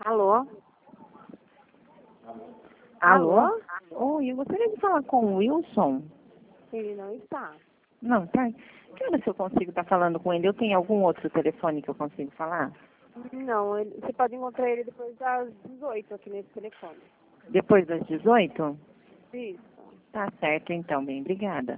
Alô? Alô? Oi, eu gostaria de falar com o Wilson. Ele não está. Não, tá. Que hora se eu consigo estar falando com ele? Eu tenho algum outro telefone que eu consigo falar? Não, você pode encontrar ele depois das 18 aqui nesse telefone. Depois das 18? Isso. Tá certo, então, bem, obrigada.